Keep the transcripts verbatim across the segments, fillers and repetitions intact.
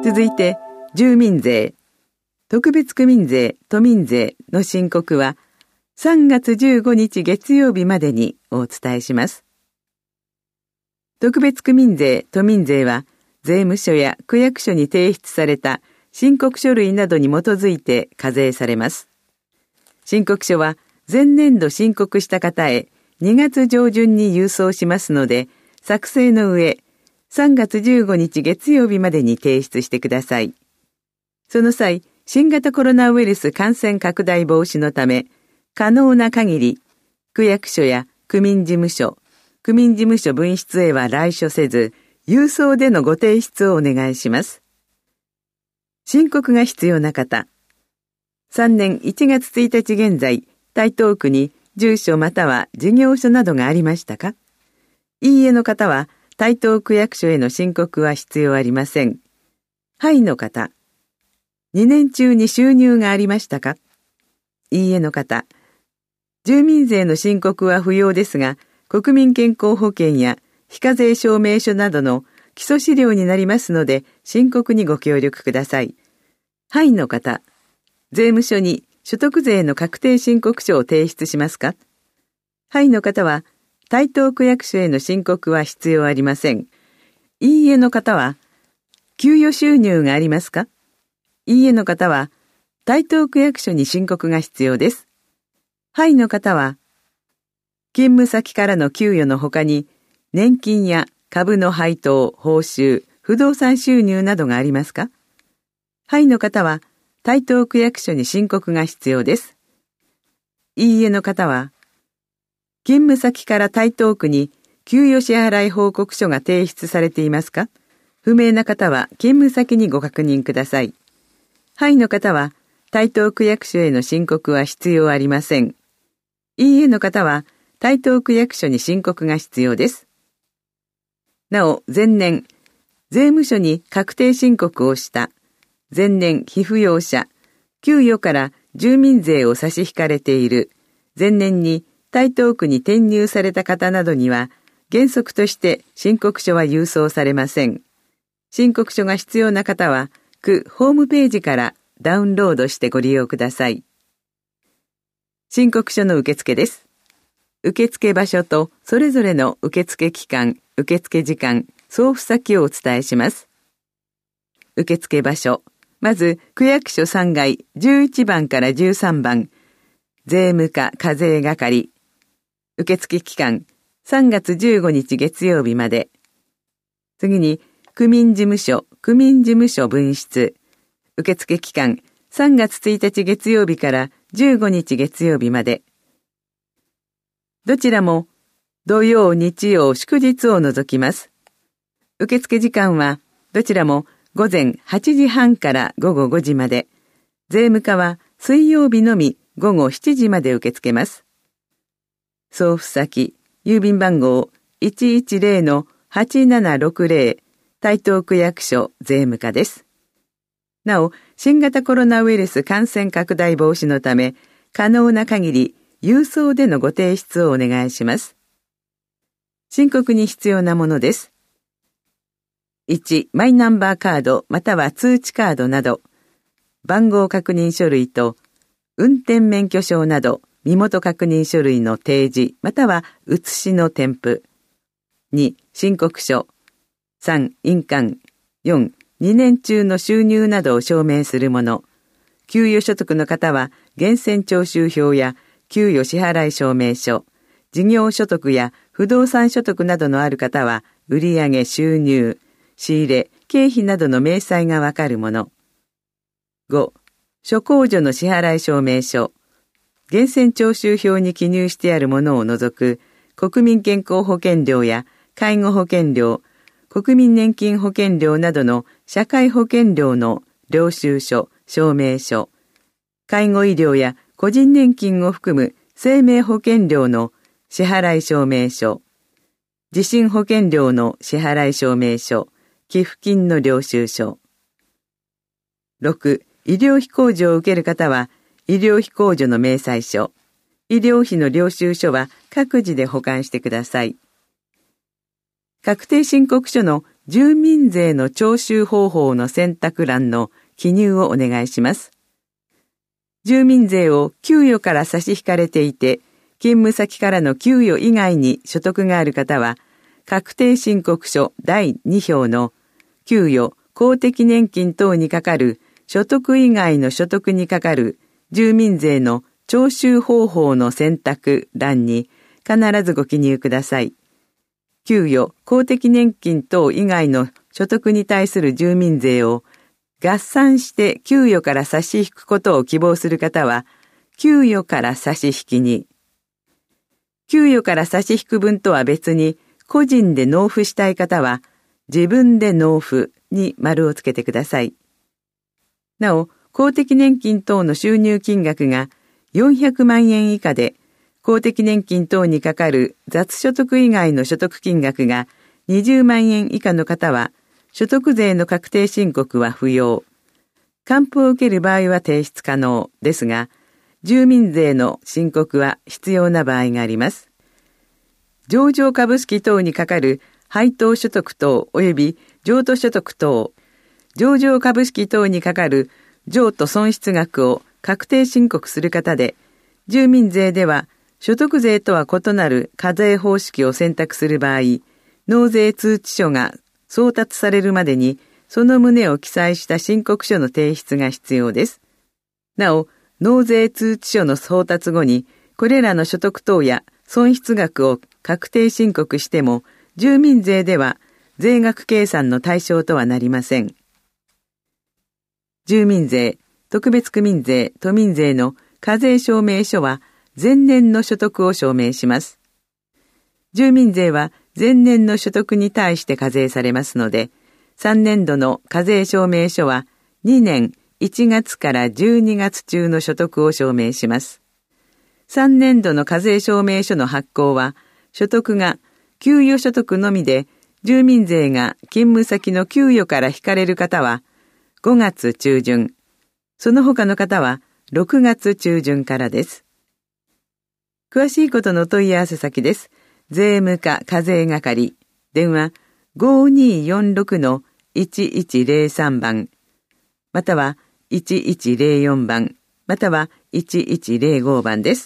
続いて、住民税、特別区民税、都民税の申告はさんがつじゅうごにち月曜日までにお伝えします。特別区民税、都民税は税務署や区役所に提出された申告書類などに基づいて課税されます。申告書は前年度申告した方へにがつじょうじゅんに郵送しますので、作成の上、さんがつじゅうごにち月曜日までに提出してください。その際、新型コロナウイルス感染拡大防止のため、可能な限り、区役所や区民事務所、区民事務所分室へは来所せず、郵送でのご提出をお願いします。申告が必要な方、さんねんいちがつついたち現在、台東区に住所または事業所などがありましたか？いいえの方は、台東区役所への申告は必要ありません。はいの方、にねん中に収入がありましたか？いいえの方、住民税の申告は不要ですが、国民健康保険や非課税証明書などの基礎資料になりますので、申告にご協力ください。はいの方、税務署に所得税の確定申告書を提出しますか？はいの方は、台東区役所への申告は必要ありません。いいえの方は、給与収入がありますか？いいえの方は、台東区役所に申告が必要です。はいの方は、勤務先からの給与のほかに、年金や株の配当、報酬、不動産収入などがありますか？はいの方は、台東区役所に申告が必要です。いいえの方は、勤務先から台東区に給与支払い報告書が提出されていますか？不明な方は勤務先にご確認ください。はいの方は、台東区役所への申告は必要ありません。いいえの方は、台東区役所に申告が必要です。なお、前年、税務署に確定申告をした、前年被扶養者、給与から住民税を差し引かれている、前年に台東区に転入された方などには、原則として申告書は郵送されません。申告書が必要な方は、区ホームページからダウンロードしてご利用ください。申告書の受付です。受付場所とそれぞれの受付期間、受付時間、送付先をお伝えします。受付場所。まず、区役所さんがいじゅういちばんからじゅうさんばん、税務課課税係。受付期間、さんがつじゅうごにち月曜日まで。次に、区民事務所、区民事務所分室。受付期間、さんがつついたち月曜日からじゅうごにち月曜日まで。どちらも、土曜、日曜、祝日を除きます。受付時間は、どちらも午前はちじはんからごごごじまで。税務課は水曜日のみごごしちじまで受け付けます。送付先、郵便番号 いちいちゼロのはちななろくゼロ、台東区役所税務課です。なお、新型コロナウイルス感染拡大防止のため、可能な限り、郵送でのご提出をお願いします。申告に必要なものです。いち、マイナンバーカードまたは通知カードなど、番号確認書類と、運転免許証など、身元確認書類の提示または写しの添付。に、申告書。さん、印鑑。よん、にねん中の収入などを証明するもの。給与所得の方は、源泉徴収票や給与支払い証明書。事業所得や不動産所得などのある方は、売上収入、仕入れ、経費などの明細がわかるもの。ご、諸控除の支払い証明書。源泉徴収票に記入してあるものを除く、国民健康保険料や介護保険料、国民年金保険料などの社会保険料の領収書、証明書、介護医療や個人年金を含む生命保険料の支払い証明書、地震保険料の支払い証明書、寄付金の領収書。ろく、医療費控除を受ける方は、医療費控除の明細書、医療費の領収書は各自で保管してください。確定申告書の住民税の徴収方法の選択欄の記入をお願いします。住民税を給与から差し引かれていて、勤務先からの給与以外に所得がある方は、確定申告書だいに票の給与、公的年金等にかかる所得以外の所得にかかる住民税の徴収方法の選択欄に必ずご記入ください。給与、公的年金等以外の所得に対する住民税を合算して給与から差し引くことを希望する方は、給与から差し引きに。給与から差し引く分とは別に、個人で納付したい方は、自分で納付に丸をつけてください。なお、公的年金等の収入金額がよんひゃくまんえん以下で、公的年金等にかかる雑所得以外の所得金額がにじゅうまんえん以下の方は、所得税の確定申告は不要。還付を受ける場合は提出可能ですが、住民税の申告は必要な場合があります。上場株式等にかかる配当所得等及び譲渡所得等、上場株式等にかかる譲渡損失額を確定申告する方で、住民税では所得税とは異なる課税方式を選択する場合、納税通知書が送達されるまでに、その旨を記載した申告書の提出が必要です。なお、納税通知書の送達後に、これらの所得等や損失額を確定申告しても、住民税では税額計算の対象とはなりません。住民税、特別区民税、都民税の課税証明書は前年の所得を証明します。住民税は前年の所得に対して課税されますので、さんねんどの課税証明書はにねんいちがつからじゅうにがつ中の所得を証明します。さんねんどの課税証明書の発行は、所得が給与所得のみで、住民税が勤務先の給与から引かれる方はごがつちゅうじゅん、その他の方はろくがつちゅうじゅんからです。詳しいことの問い合わせ先です。税務課課税係、電話 ごにーよんろくのいちいちぜろさん 番、またはいちいちぜろよんばん、またはいちいちぜろごばんです。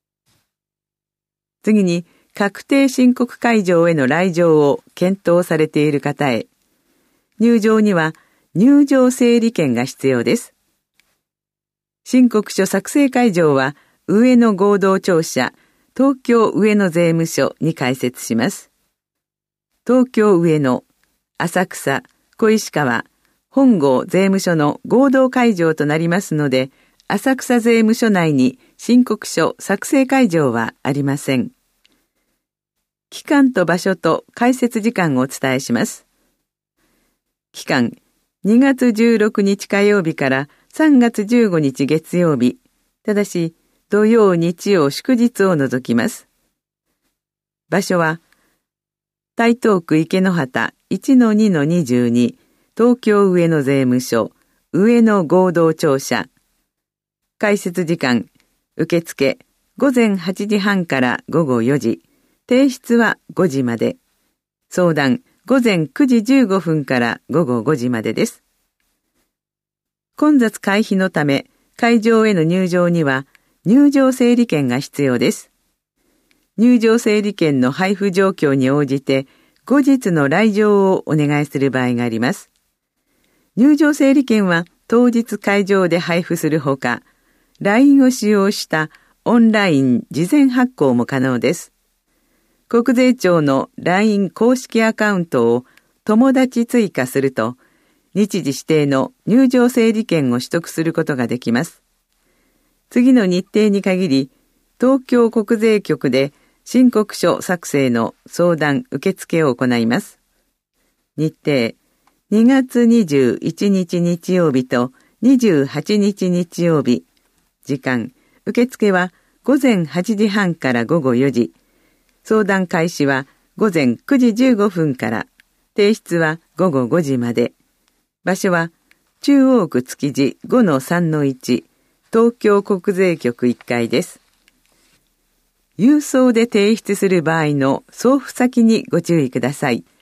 次に、確定申告会場への来場を検討されている方へ、入場には入場整理券が必要です。申告書作成会場は上野合同庁舎、東京上野税務署に開設します。東京上野、浅草、小石川、本郷税務署の合同会場となりますので、浅草税務署内に申告書作成会場はありません。期間と場所と開設時間をお伝えします。期間、にがつじゅうろくにち火曜日からさんがつじゅうごにち月曜日、ただし土曜日曜祝日を除きます。場所は、台東区池之端 いちのにのにじゅうに 東京上野税務署上野合同庁舎。開設時間、受付ごぜんはちじはんからごごよじ、提出はごじまで。相談ごぜんくじじゅうごふんからごごごじまでです。混雑回避のため、会場への入場には入場整理券が必要です。入場整理券の配布状況に応じて、後日の来場をお願いする場合があります。入場整理券は当日会場で配布するほか、ライン を使用したオンライン事前発行も可能です。国税庁の ライン 公式アカウントを友達追加すると、日時指定の入場整理券を取得することができます。次の日程に限り、東京国税局で申告書作成の相談受付を行います。日程、にがつにじゅういちにち日曜日とにじゅうはちにち日曜日。時間、受付はごぜんはちじはんからごごよじ。相談開始はごぜんくじじゅうごふんから、提出はごごごじまで。場所は中央区築地 ごのさんのいち、東京国税局いっかいです。郵送で提出する場合の送付先にご注意ください。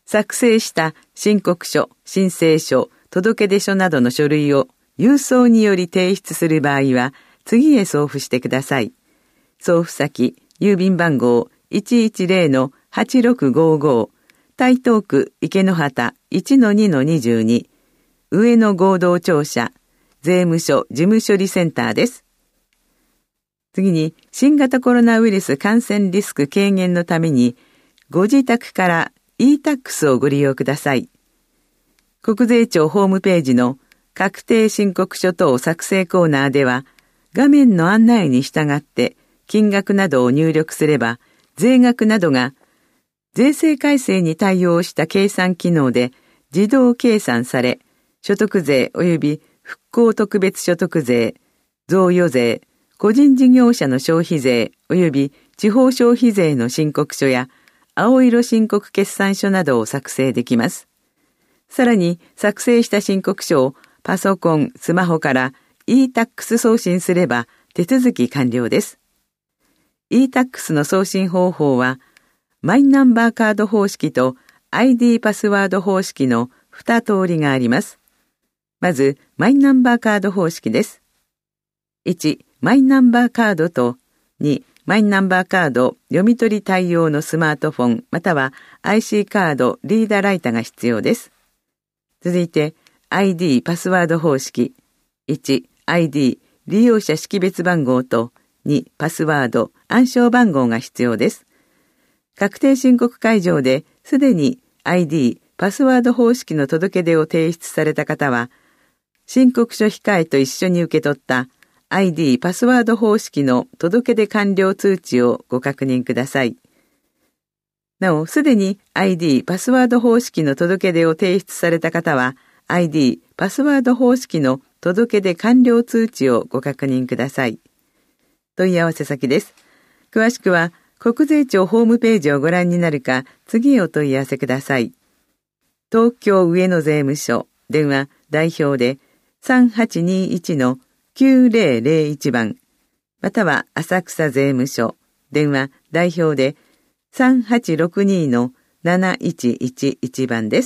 作成した申告書、申請書、届出書などの書類を郵送により提出する場合は、次へ送付してください。送付先、郵便番号 いちいちゼロのはちろくごご、台東区池之端 いちのにのにじゅうに、上野合同庁舎、税務署事務処理センターです。次に、新型コロナウイルス感染リスク軽減のために、ご自宅から イータックス をご利用ください。国税庁ホームページの確定申告書等作成コーナーでは、画面の案内に従って金額などを入力すれば、税額などが税制改正に対応した計算機能で自動計算され、所得税及び復興特別所得税、贈与税、個人事業者の消費税及び地方消費税の申告書や青色申告決算書などを作成できます。さらに作成した申告書をパソコン、スマホから イータックス 送信すれば手続き完了です。イータックス の送信方法は、マイナンバーカード方式と アイディー パスワード方式のに通りがあります。まず、マイナンバーカード方式です。いち、マイナンバーカードとに、マイナンバーカード読み取り対応のスマートフォンまたは アイシー カードリーダーライタが必要です。続いて アイディー パスワード方式いち、アイディー 利用者識別番号とに、パスワード暗証番号が必要です。確定申告会場ですでに アイディー パスワード方式の届け出を提出された方は申告書控えと一緒に受け取った アイディー パスワード方式の届け出完了通知をご確認ください。なお、すでに アイディー パスワード方式の届け出を提出された方は、アイディー パスワード方式の届け出完了通知をご確認ください。問い合わせ先です。詳しくは、国税庁ホームページをご覧になるか、次へお問い合わせください。東京上野税務署、電話代表で さんはちにいちのきゅうぜろぜろいち 番、または浅草税務署、電話代表でさんはちろくにのなないちいちいち 番です。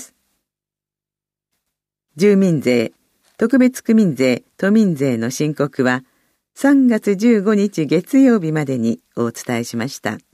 住民税、特別区民税、都民税の申告はさんがつじゅうごにち月曜日までにお伝えしました。